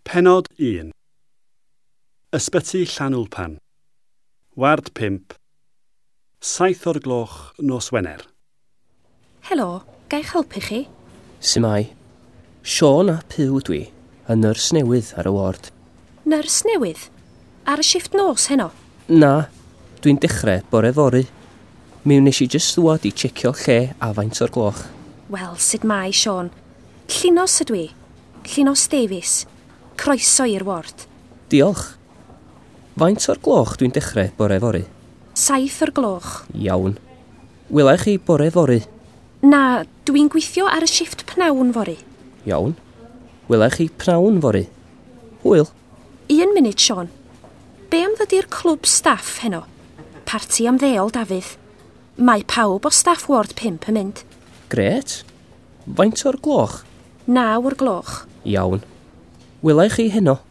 Pennod 1. Ysbyty Llanwlpan. Ward 5. 7 o'r gloch nos Wener. Helo, ga i'ch helpu chi? Symai. Siôn a Pyw dwi, a nyrs newydd ar y ward. Nyrs newydd? Ar y shifft nos heno? Na, dwi'n dechrau bore fory. Mi wnes i jyst ddwad i checio lle a faint o'r gloch. Wel, sut mai, Siôn? Llunos ydw i. Llunos Davies. Croeso i'r ward. Diolch. Faint o'r gloch dwi'n dechrau bore fory? 7 o'r gloch. Iawn. Welai chi bore fory? Na, dwi'n gweithio ar y shifft pnawn fory. Iawn. Welai chi pnawn fory? Hwyl. 1 munud, Siôn. Be am ddod i'r clwb staff heno? Parti am ddeol, Dafydd. Mae pawb o staff ward 5 yn mynd. Gret. Faint o'r gloch? 9 o'r gloch. Iawn. Welai chi heno?